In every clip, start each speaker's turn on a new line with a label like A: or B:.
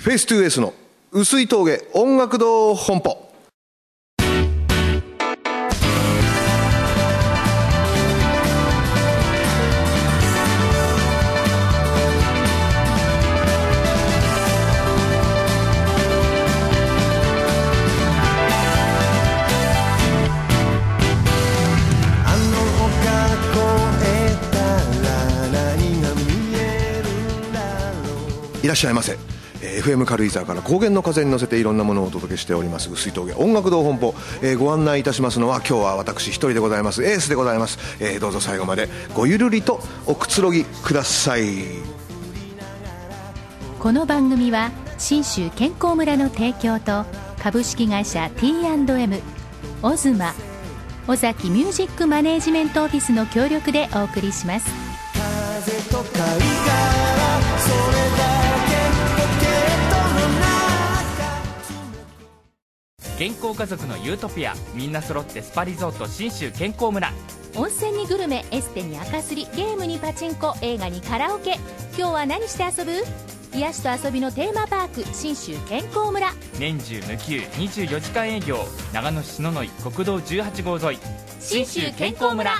A: フェイス2 S の薄い峠音楽堂本舗。いらっしゃいませ。FM 軽井沢から高原の風に乗せていろんなものをお届けしております薄い峠音楽堂本舗、ご案内いたしますのは今日は私一人でございます。エースでございます。どうぞ最後までごゆるりとおくつろぎください。
B: この番組は信州健康村の提供と株式会社 T&M オズマ尾崎ミュージックマネージメントオフィスの協力でお送りします。
C: 風と貝殻それだけポケットの中。
D: 健康家族のユートピア、みんな揃ってスパリゾート信州健康村。
B: 温泉にグルメ、エステに赤すり、ゲームにパチンコ、映画にカラオケ。今日は何して遊ぶ？癒しと遊びのテーマパーク信州健康村。
D: 年中無休24時間営業、長野市篠ノ井国道18号沿い信州健康村。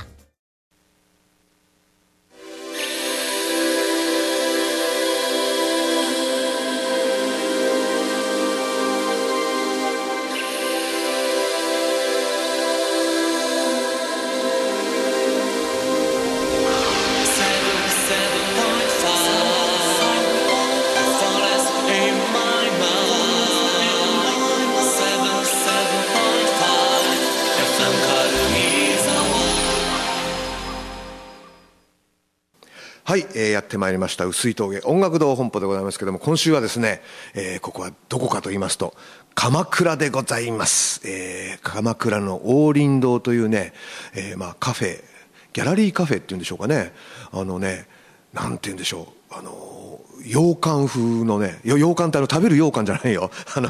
A: はい、やってまいりました薄い峠音楽堂本舗でございますけども、今週はですね、ここはどこかと言いますと鎌倉でございます。鎌倉の王林堂というね、カフェ、ギャラリーカフェっていうんでしょうかね。なんて言うんでしょう、洋館風のね、洋館って食べる洋館じゃないよ。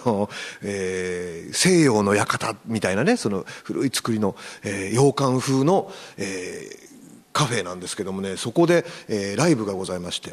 A: 西洋の館みたいなね、その古い作りの、洋館風の、カフェなんですけどもね、そこで、ライブがございまして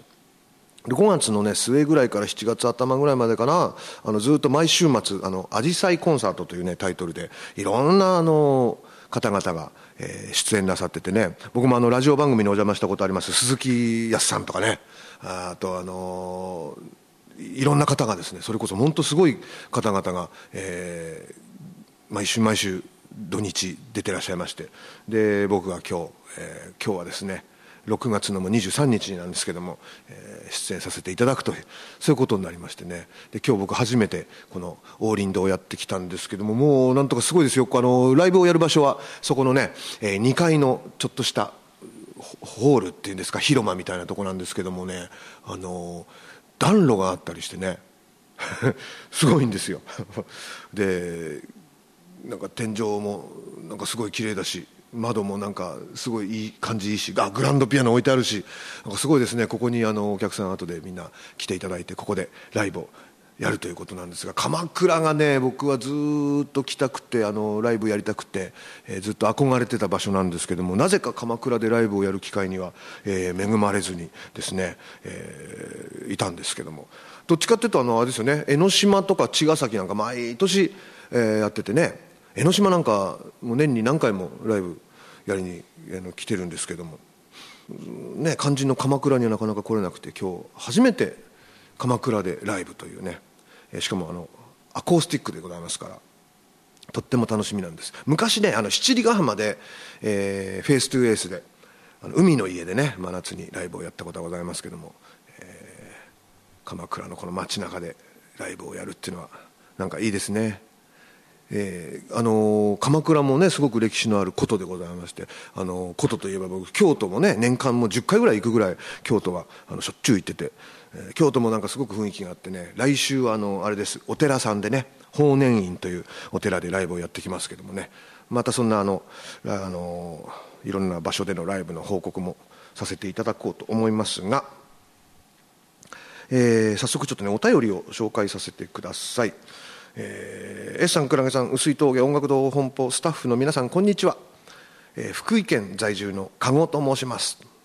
A: 、5月のね末ぐらいから7月頭ぐらいまでかな、ずっと毎週末アジサイコンサートというねタイトルでいろんな方々が、出演なさっててね、僕もラジオ番組にお邪魔したことあります鈴木康さんとかね、あといろんな方がですね、それこそ本当すごい方々が、毎週土日出てらっしゃいまして、で僕が今日はですね6月の23日なんですけども、出演させていただくという、そういうことになりましてね、で今日僕初めてこの王林堂をやってきたんですけども、もうなんとかすごいですよ。ライブをやる場所はそこのね、2階のちょっとしたホールっていうんですか、広間みたいなとこなんですけどもね、暖炉があったりしてねすごいんですよでなんか天井もなんかすごい綺麗だし、窓もなんかすごいいい感じいいし、グランドピアノ置いてあるし、なんかすごいですね。ここにお客さん後でみんな来ていただいて、ここでライブをやるということなんですが、鎌倉がね僕はずっと来たくてライブやりたくて、ずっと憧れてた場所なんですけども、なぜか鎌倉でライブをやる機会には、恵まれずにですね、いたんですけども、どっちかっていうとあれですよね、江ノ島とか茅ヶ崎なんか毎年、やっててね、江ノ島なんかもう年に何回もライブやりに来てるんですけどもね、肝心の鎌倉にはなかなか来れなくて、今日初めて鎌倉でライブというね、しかもアコースティックでございますから、とっても楽しみなんです。昔ね七里ヶ浜で、フェイス2エースで海の家でね真夏にライブをやったことがございますけども、鎌倉のこの街中でライブをやるっていうのはなんかいいですね。鎌倉もねすごく歴史のある古都でございまして、古都といえば僕京都もね年間も10回ぐらい行くぐらい京都はしょっちゅう行ってて、京都もなんかすごく雰囲気があってね、来週はあれです、お寺さんでね法然院というお寺でライブをやってきますけどもね、またそんないろんな場所でのライブの報告もさせていただこうと思いますが、早速ちょっとねお便りを紹介させてください。S さん、クラゲさん、薄い峠音楽堂本舗スタッフの皆さん、こんにちは。福井県在住の加護と申します。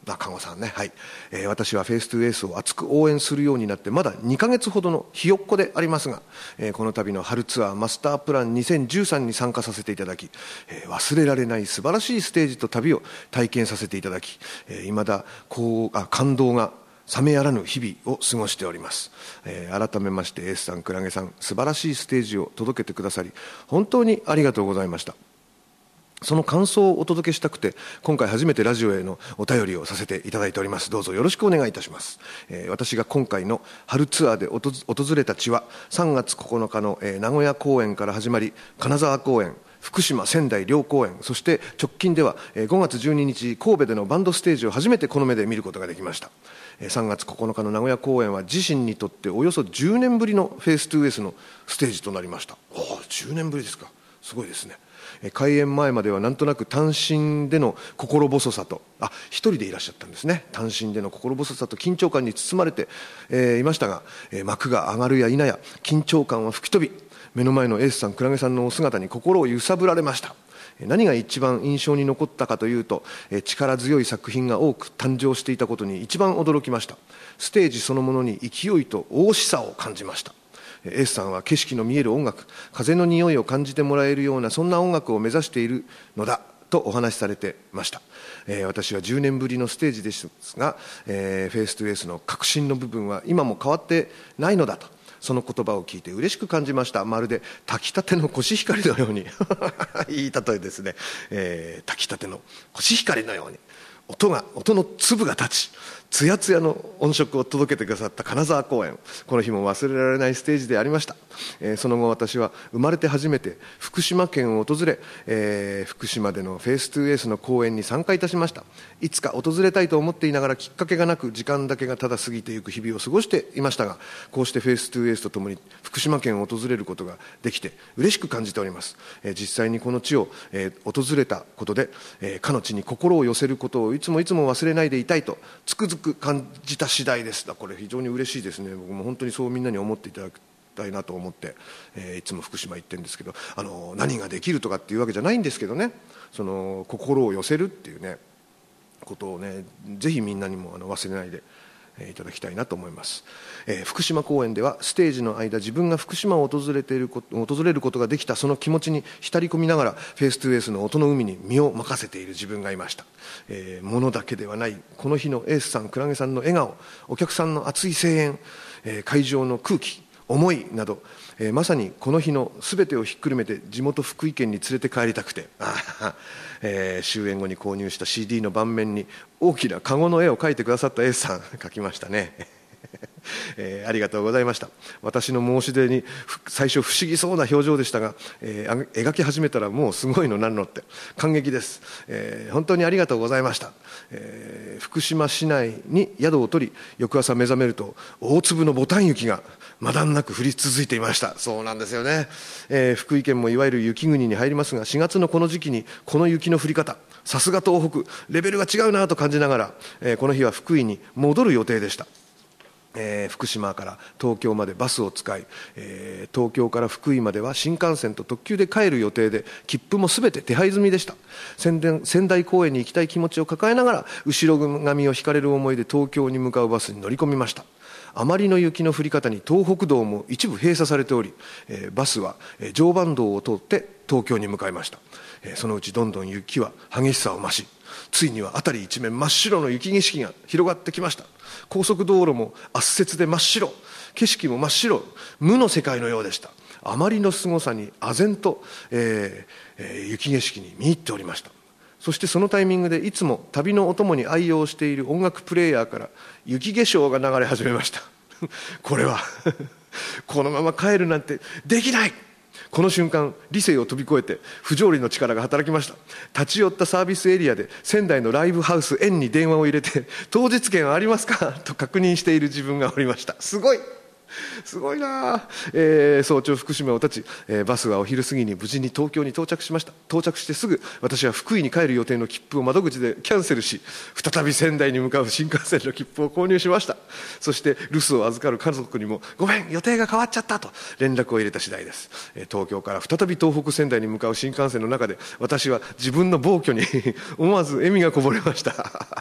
A: 看護さんね、はい。私はフェイストゥエースを熱く応援するようになってまだ2ヶ月ほどのひよっこでありますが、この度の春ツアーマスタープラン2013に参加させていただき、忘れられない素晴らしいステージと旅を体験させていただき、未だ感動が冷めやらぬ日々を過ごしております。改めましてエースさん、クラゲさん、素晴らしいステージを届けてくださり本当にありがとうございました。その感想をお届けしたくて今回初めてラジオへのお便りをさせていただいております。どうぞよろしくお願いいたします。私が今回の春ツアーで訪れた地は3月9日の名古屋公演から始まり、金沢公演、福島、仙台両公演、そして直近では5月12日神戸でのバンドステージを初めてこの目で見ることができました。3月9日の名古屋公演は自身にとっておよそ10年ぶりのフェイストゥエースのステージとなりました。10年ぶりですか、すごいですね。開演前まではなんとなく単身での心細さと、一人でいらっしゃったんですね。単身での心細さと緊張感に包まれて、いましたが、幕が上がるや否や緊張感は吹き飛び、目の前のエースさん、クラゲさんのお姿に心を揺さぶられました。何が一番印象に残ったかというと、力強い作品が多く誕生していたことに一番驚きました。ステージそのものに勢いと大しさを感じました。エースさんは景色の見える音楽、風の匂いを感じてもらえるようなそんな音楽を目指しているのだとお話しされてました。私は10年ぶりのステージですが、フェイストゥエースの核心の部分は今も変わってないのだと、その言葉を聞いて嬉しく感じました。まるで炊きたてのコシヒカリのようにいい例えですね。炊きたてのコシヒカリのように音の粒が立ち、つやつやの音色を届けてくださった金沢公演、この日も忘れられないステージでありました。その後私は生まれて初めて福島県を訪れ、福島でのフェイストゥエースの公演に参加いたしました。いつか訪れたいと思っていながらきっかけがなく、時間だけがただ過ぎていく日々を過ごしていましたが、こうしてフェイストゥエースとともに福島県を訪れることができて嬉しく感じております。実際にこの地を、訪れたことで、かの地に心を寄せることをいつも忘れないでいたいとつくづく感じた次第です。これ非常に嬉しいですね。僕も本当にそうみんなに思っていただきたいなと思って、いつも福島行ってるんですけど、何ができるとかっていうわけじゃないんですけどね、その心を寄せるっていうねことをね、ぜひみんなにも忘れないでいただきたいなと思います。福島公演ではステージの間、自分が福島を訪れることができたその気持ちに浸り込みながら、フェイストゥエースの音の海に身を任せている自分がいました。物だけではないこの日のエースさん、クラゲさんの笑顔、お客さんの熱い声援、会場の空気、思いなど、まさにこの日のすべてをひっくるめて地元福井県に連れて帰りたくて終演後に購入した CD の盤面に大きなカゴの絵を描いてくださったエースさん、描きましたねありがとうございました。私の申し出に最初不思議そうな表情でしたが、描き始めたらもうすごいのなんのって感激です。本当にありがとうございました。福島市内に宿を取り、翌朝目覚めると大粒のボタン雪がまだんなく降り続いていました。そうなんですよね。福井県もいわゆる雪国に入りますが、4月のこの時期にこの雪の降り方、さすが東北、レベルが違うなと感じながら、この日は福井に戻る予定でした。福島から東京までバスを使い、東京から福井までは新幹線と特急で帰る予定で、切符もすべて手配済みでした。仙台公園に行きたい気持ちを抱えながら、後ろ髪を引かれる思いで東京に向かうバスに乗り込みました。あまりの雪の降り方に東北道も一部閉鎖されており、バスは常磐道を通って東京に向かいました。そのうちどんどん雪は激しさを増し、ついには辺り一面真っ白の雪景色が広がってきました。高速道路も圧雪で真っ白、景色も真っ白、無の世界のようでした。あまりの凄さに唖然と、雪景色に見入っておりました。そしてそのタイミングでいつも旅のお供に愛用している音楽プレーヤーから雪化粧が流れ始めましたこれはこのまま帰るなんてできない。この瞬間、理性を飛び越えて不条理の力が働きました。立ち寄ったサービスエリアで仙台のライブハウスNに電話を入れて、当日券ありますかと確認している自分がおりました。すごいな、早朝福島を立ち、バスはお昼過ぎに無事に東京に到着しました。到着してすぐ私は福井に帰る予定の切符を窓口でキャンセルし、再び仙台に向かう新幹線の切符を購入しました。そして留守を預かる家族にも、ごめん予定が変わっちゃったと連絡を入れた次第です。東京から再び東北仙台に向かう新幹線の中で、私は自分の暴挙に思わず笑みがこぼれました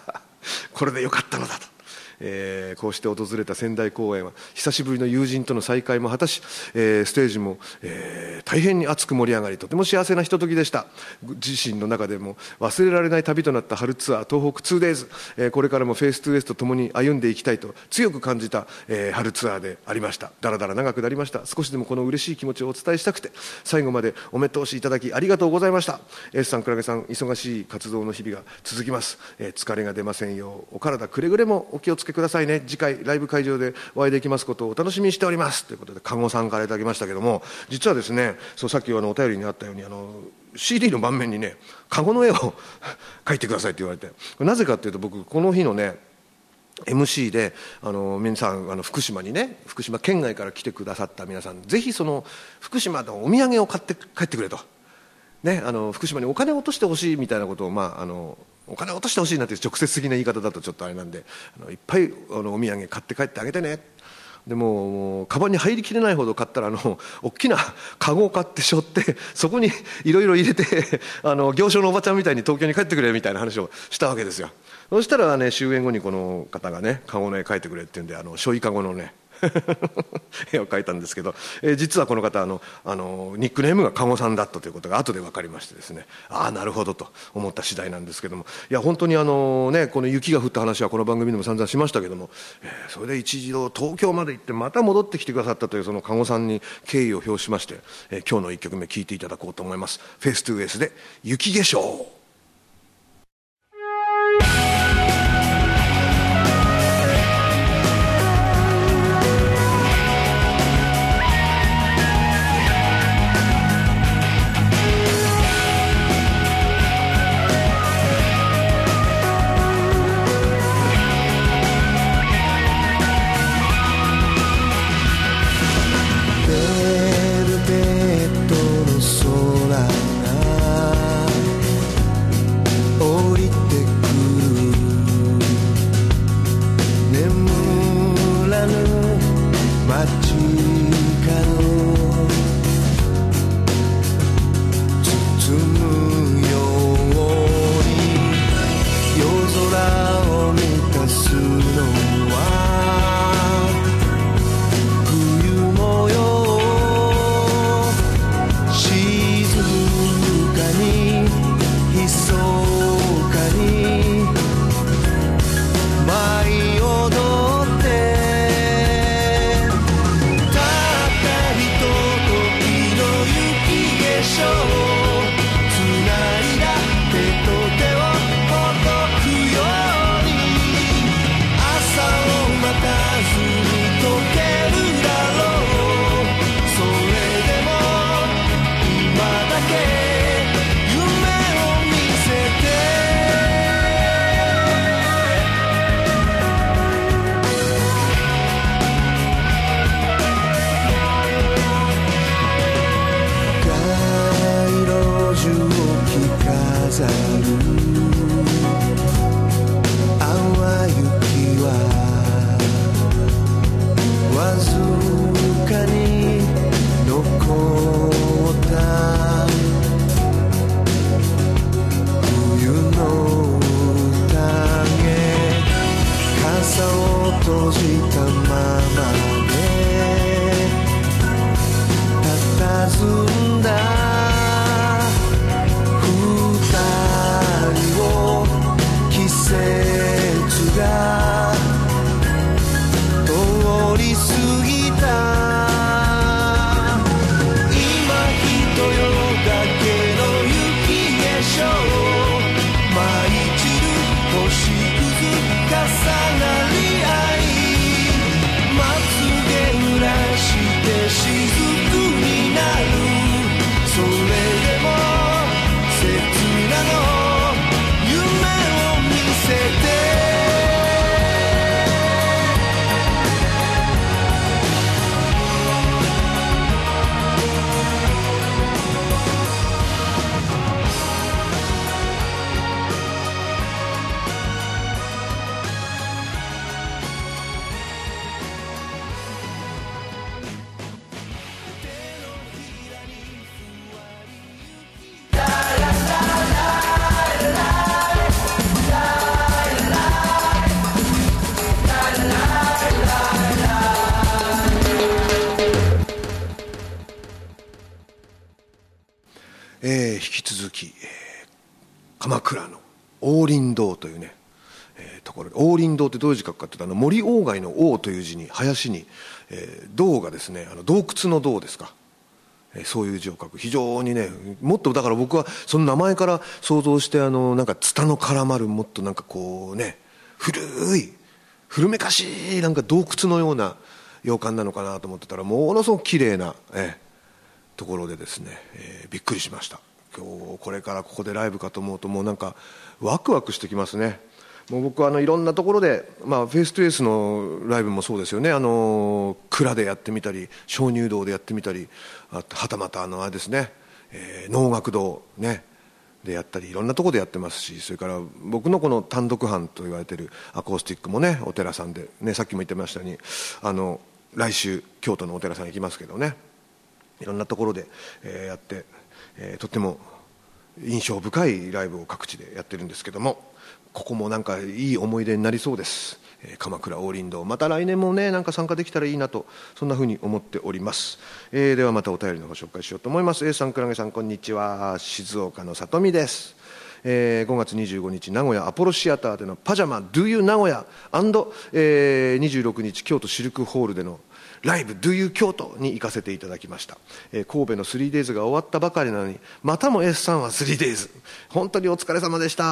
A: これでよかったのだと、こうして訪れた仙台公演は久しぶりの友人との再会も果たし、ステージも、大変に熱く盛り上がり、とても幸せなひとときでした。自身の中でも忘れられない旅となった春ツアー東北 2days、これからもフェイス 2S と共に歩んでいきたいと強く感じた、春ツアーでありました。だらだら長くなりました。少しでもこの嬉しい気持ちをお伝えしたくて、最後までお目通しいただきありがとうございました。S さん、クラゲさん、忙しい活動の日々が続きます。疲れが出ませんようお体くれぐれもお気をつけくださいね。次回ライブ会場でお会いできますことをお楽しみにしておりますということで、加護さんからいただきましたけども、実はですね、そうさっきお便りにあったようにCD の盤面にね、加護の絵を描いてくださいって言われて、なぜかっていうと、僕この日のね MC で皆さん福島にね、福島県外から来てくださった皆さん、ぜひその福島のお土産を買って帰ってくれと、ね、福島にお金を落としてほしいみたいなことを、お金を落としてほしいなんて直接的な言い方だとちょっとあれなんで、いっぱいお土産買って帰ってあげてね。でもカバンに入りきれないほど買ったら大きなカゴを買って背負って、そこにいろいろ入れて行商のおばちゃんみたいに東京に帰ってくれみたいな話をしたわけですよ。そしたらね、終演後にこの方がね、カゴの絵描いてくれっていうんで、しょいカゴのね絵を描いたんですけど、実はこの方ニックネームが加護さんだったということが後で分かりましてですね、ああなるほどと思った次第なんですけども、いや本当にこの雪が降った話はこの番組でも散々しましたけども、それで一度東京まで行ってまた戻ってきてくださったというその加護さんに敬意を表しまして、今日の1曲目聴いていただこうと思います。フェイス 2S で雪化粧。
C: 「
A: 引き続き、鎌倉の王林堂というね、ところで、王林堂ってどういう字書くかというと、森鴎外の王という字に林に、堂がですね、洞窟の洞ですか、そういう字を書く、非常にね、もっとだから僕はその名前から想像して、なんかツタの絡まる、もっとなんかこうね、古めかしいなんか洞窟のような洋館なのかなと思ってたら、ものすごく綺麗な、ところでですね、びっくりしました。今日これからここでライブかと思うと、もうなんかワクワクしてきますね。もう僕はいろんなところで、フェイストゥエースのライブもそうですよね、蔵でやってみたり、鍾乳洞でやってみたり、はたまたあれですね、能楽堂ねでやったり、いろんなところでやってますし、それから僕のこの単独班と言われているアコースティックもね、お寺さんで、ね、さっきも言ってましたように、来週京都のお寺さん行きますけどね、いろんなところで、やって、とっても印象深いライブを各地でやってるんですけども、ここもなんかいい思い出になりそうです。鎌倉王林堂、また来年もね、なんか参加できたらいいなと、そんなふうに思っております。ではまたお便りのご紹介しようと思います。A さん、クラゲさん、こんにちは。静岡の里見です。5月25日名古屋アポロシアターでのパジャマ Do You 名古屋&、26日京都シルクホールでのライブ Do You 京都に行かせていただきました。神戸の 3days が終わったばかりなのに、またも S さんは 3days、 本当にお疲れ様でした。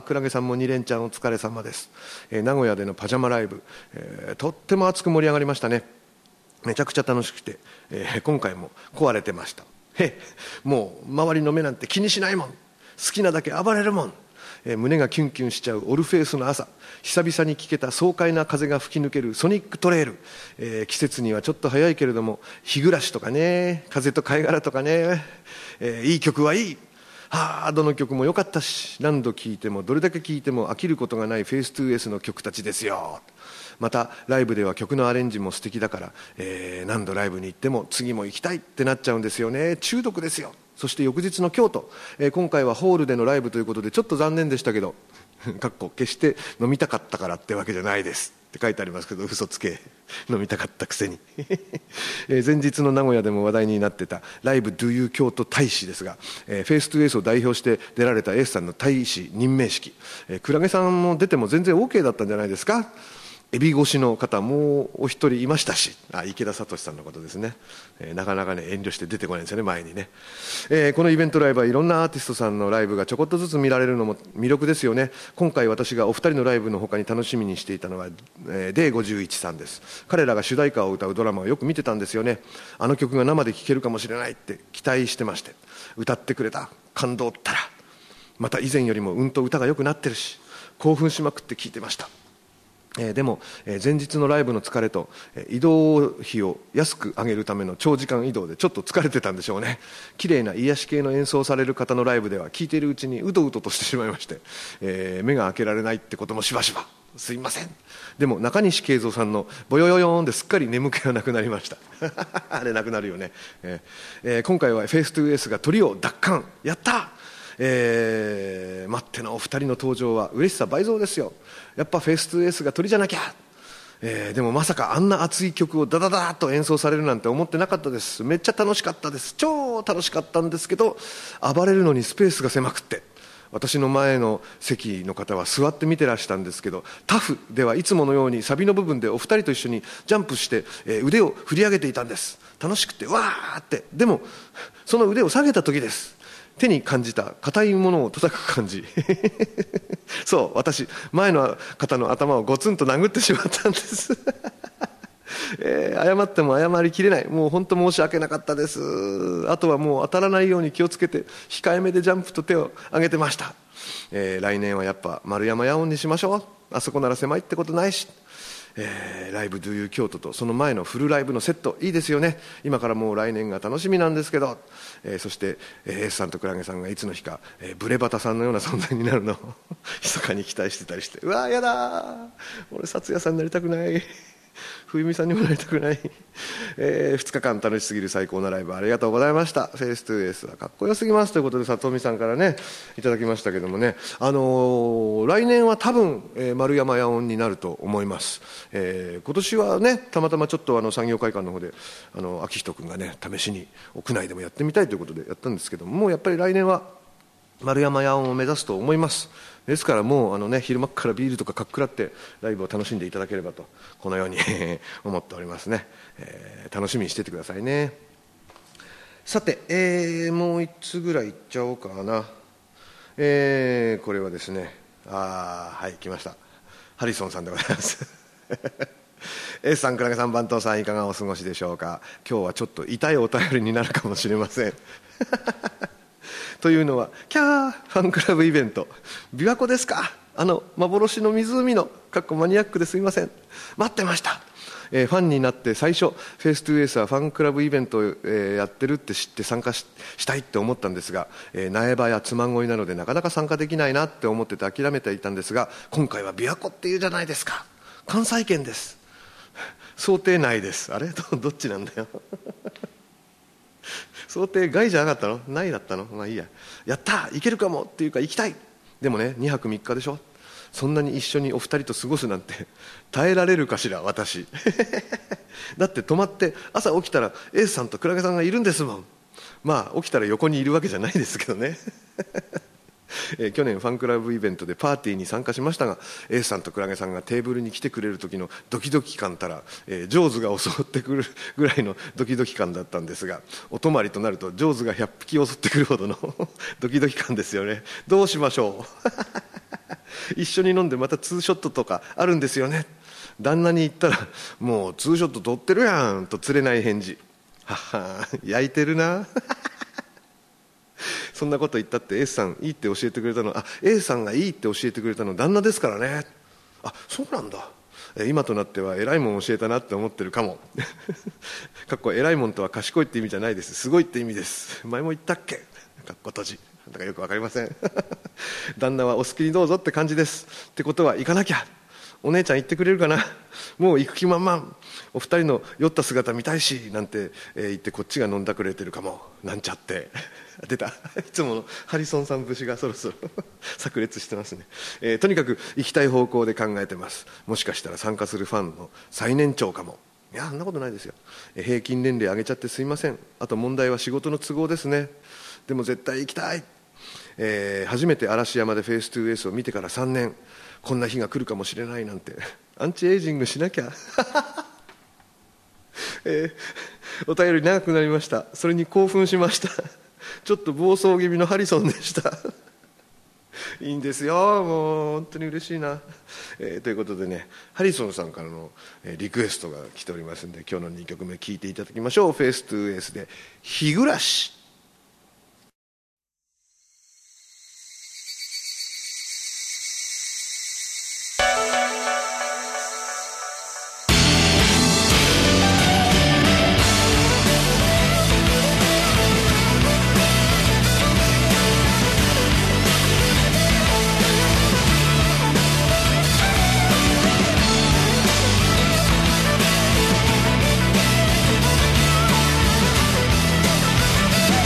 A: クラゲさんも2連チャンお疲れ様です。名古屋でのパジャマライブ、とっても熱く盛り上がりましたね。めちゃくちゃ楽しくて、今回も壊れてました。もう周りの目なんて気にしないもん、好きなだけ暴れるもん、胸がキュンキュンしちゃうオルフェウスの朝、久々に聴けた爽快な風が吹き抜けるソニックトレイル、季節にはちょっと早いけれども日暮らしとかね、風と貝殻とかね、いい曲はいい。どの曲も良かったし、何度聴いてもどれだけ聴いても飽きることがないフェイストゥーエースの曲たちですよ。またライブでは曲のアレンジも素敵だから、何度ライブに行っても次も行きたいってなっちゃうんですよね。中毒ですよ。そして翌日の京都、今回はホールでのライブということでちょっと残念でしたけど決して飲みたかったからってわけじゃないですって書いてありますけど、嘘つけ、飲みたかったくせに前日の名古屋でも話題になってたライブ Do You 京都大使ですが、フェイストゥエースを代表して出られた S さんの大使任命式、クラゲさんも出ても全然 OK だったんじゃないですか。エビ越しの方もうお一人いましたし、池田聡さんのことですね。なかなかね遠慮して出てこないんですよね、前にね。このイベントライブはいろんなアーティストさんのライブがちょこっとずつ見られるのも魅力ですよね。今回私がお二人のライブの他に楽しみにしていたのは、D51 さんです。彼らが主題歌を歌うドラマをよく見てたんですよね。あの曲が生で聴けるかもしれないって期待してまして、歌ってくれた、感動ったらまた以前よりもと歌が良くなってるし、興奮しまくって聴いてました。でも、前日のライブの疲れと、移動費を安く上げるための長時間移動でちょっと疲れてたんでしょうね。綺麗な癒し系の演奏される方のライブでは聴いているうちにうとうととしてしまいまして、目が開けられないってこともしばしば、すいません。でも中西慶三さんのボヨヨヨーンですっかり眠気がなくなりましたあれなくなるよね。今回はフェイストゥーエースがトリを奪還、やった。待ってのお二人の登場は嬉しさ倍増ですよ。やっぱフェイストゥーエースが鳥じゃなきゃ。でもまさかあんな熱い曲をダダダーッと演奏されるなんて思ってなかったです。めっちゃ楽しかったです。超楽しかったんですけど、暴れるのにスペースが狭くって、私の前の席の方は座って見てらしたんですけど、タフではいつものようにサビの部分でお二人と一緒にジャンプして、腕を振り上げていたんです。楽しくてわーって。でもその腕を下げた時です。手に感じた硬いものを叩く感じそう、私前の方の頭をゴツンと殴ってしまったんです謝っても謝りきれない。もう本当申し訳なかったです。あとはもう当たらないように気をつけて控えめでジャンプと手を上げてました。来年はやっぱ丸山野音にしましょう。あそこなら狭いってことないし。ライブ Do You 京都とその前のフルライブのセット、いいですよね。今からもう来年が楽しみなんですけど、そして、S さんとクラゲさんがいつの日か、ブレバタさんのような存在になるのを密かに期待してたりして、うわーやだー、俺薩也さんになりたくない冬美さんにもなりたくない、2日間楽しすぎる最高なライブありがとうございました。フェイストゥエースはかっこよすぎますということで里見さんからねいただきましたけどもね、来年は多分、丸山野音になると思います。今年はねたまたまちょっと産業会館の方で秋人君がね試しに屋内でもやってみたいということでやったんですけども、もうやっぱり来年は丸山野音を目指すと思います。ですからもう昼間っからビールとかかっくらってライブを楽しんでいただければとこのように思っておりますね。楽しみにしててくださいね。さて、もう1つぐらいいっちゃおうかな。これはですねはい来ました。ハリソンさんでございますエースさん、倉毛さん、番頭さんいかがお過ごしでしょうか。今日はちょっと痛いお便りになるかもしれませんというのはキャーファンクラブイベント琵琶湖ですか。幻の湖のマニアックですいません、待ってました。ファンになって最初フェイストゥエースはファンクラブイベントを、やってるって知って参加 したいって思ったんですが、苗場や妻恋なのでなかなか参加できないなって思ってて諦めていたんですが、今回は琵琶湖っていうじゃないですか。関西圏です想定内です。あれ どっちなんだよ想定外じゃなかったの内だったの。まあいいや、やった行けるかもっていうか行きたい。でもね2泊3日でしょ。そんなに一緒にお二人と過ごすなんて耐えられるかしら私だって泊まって朝起きたらエースさんと倉毛さんがいるんですもん。まあ起きたら横にいるわけじゃないですけどね去年ファンクラブイベントでパーティーに参加しましたが、エースさんと倉毛さんがテーブルに来てくれる時のドキドキ感たら、ジョーズが襲ってくるぐらいのドキドキ感だったんですが、お泊まりとなるとジョーズが100匹襲ってくるほどのドキドキ感ですよね。どうしましょう一緒に飲んでまたツーショットとかあるんですよね。旦那に言ったらもうツーショット撮ってるやんと釣れない返事。はは焼いてるなそんなこと言ったってエースさんいいって教えてくれたのエースさんがいいって教えてくれたの旦那ですからね。そうなんだ。今となっては偉いもん教えたなって思ってるかも偉いもんとは賢いって意味じゃないです。すごいって意味です。前も言ったっけ閉じだからよくわかりません旦那はお好きにどうぞって感じです。ってことは行かなきゃ。お姉ちゃん言ってくれるかな。もう行く気満々。お二人の酔った姿見たいしなんて、言ってこっちが飲んだくれてるかもなんちゃって出たいつものハリソンさん節がそろそろ炸裂してますね。とにかく行きたい方向で考えてます。もしかしたら参加するファンの最年長かも。いやそんなことないですよ。平均年齢上げちゃってすいません。あと問題は仕事の都合ですね。でも絶対行きたい。初めて嵐山でフェイストゥエースを見てから3年、こんな日が来るかもしれないなんてアンチエイジングしなきゃお便り長くなりました。それに興奮しましたちょっと暴走気味のハリソンでしたいいんですよ、もう本当に嬉しいな、ということでね、ハリソンさんからのリクエストが来ておりますので、今日の2曲目聴いていただきましょう。フェイストゥエースで日暮らし。
C: 「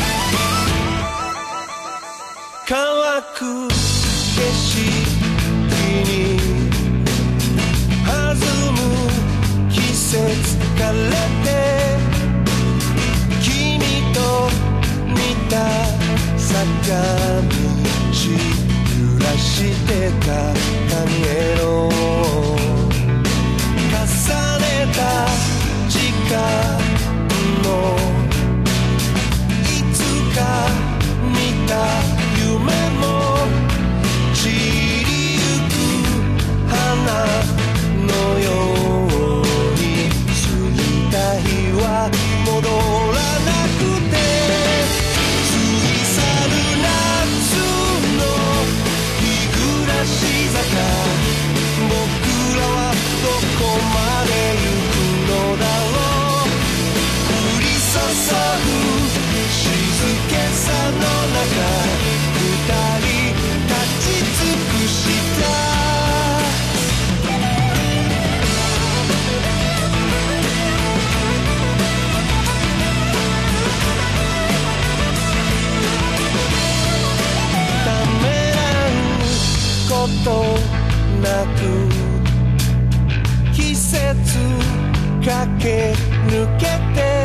C: なく季節駆け抜けて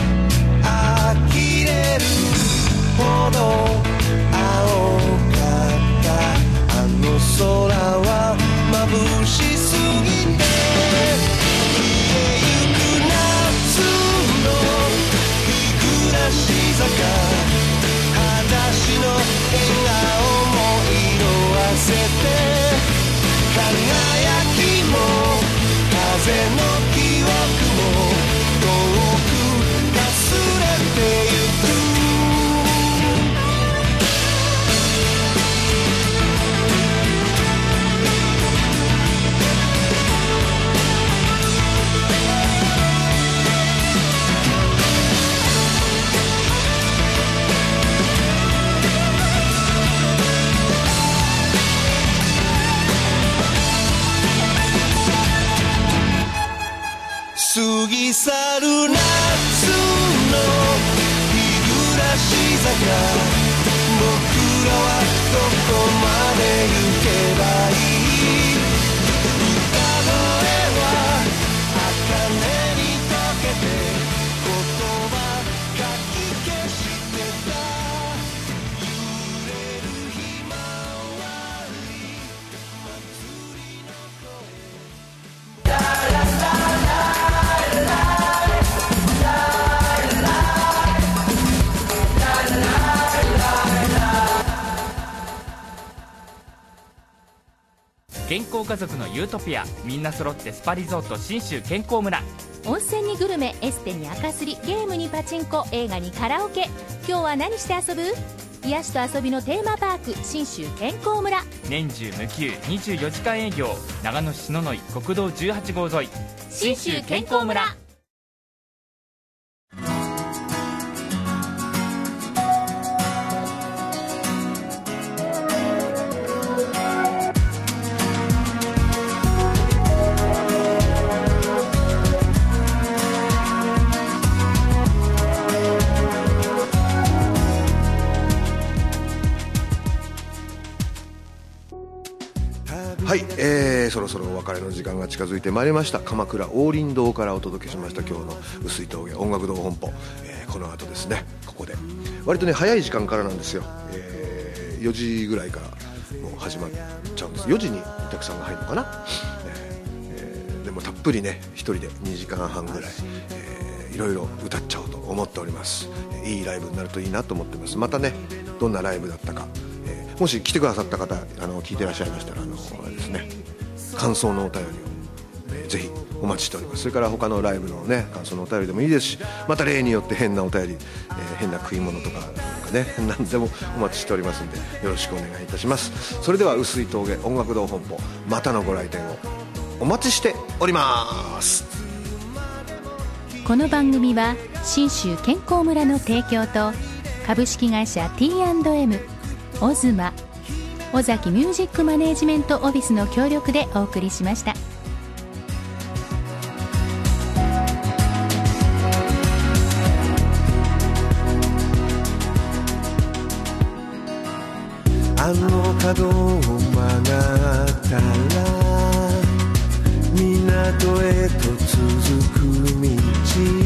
C: 呆れるほど青かったあの空は眩しすぎて消えゆく夏の日暮らし坂裸足の笑顔も色あせて輝きも風の記憶も遠くかすれてゆく過ぎ去る夏の日暮らし坂僕らはどこまで行けばいい歌声は茜に溶けて言葉かき消してた揺れるひまわり祭りの声
D: 健康家族のユートピア、みんな揃ってスパリゾート信州健康村。
B: 温泉にグルメ、エステに赤すり、ゲームにパチンコ、映画にカラオケ。今日は何して遊ぶ？癒しと遊びのテーマパーク、信州健康村。
D: 年中無休24時間営業、長野市篠ノ井国道18号沿い、信州健康村。
A: はい、そろそろお別れの時間が近づいてまいりました。鎌倉王林堂からお届けしました今日の碓井峠音楽堂本舗、この後ですね、ここで割とね早い時間からなんですよ、4時ぐらいからもう始まっちゃうんです。4時にお客さんが入るのかな、でもたっぷりね一人で2時間半ぐらい、いろいろ歌っちゃおうと思っております。いいライブになるといいなと思ってます。またねどんなライブだったか、もし来てくださった方聞いてらっしゃいましたらあれですね、感想のお便りを、ぜひお待ちしております。それから他のライブのね感想のお便りでもいいですし、また例によって変なお便り、変な食い物とかなんかね何でもお待ちしておりますのでよろしくお願いいたします。それでは碓井峠音楽堂本舗、またのご来店をお待ちしております。
B: この番組は信州健康村の提供と株式会社 T&M、 オズマ、尾崎ミュージックマネージメントオフィスの協力でお送りしました。
C: あの角を曲がったら港へと続く道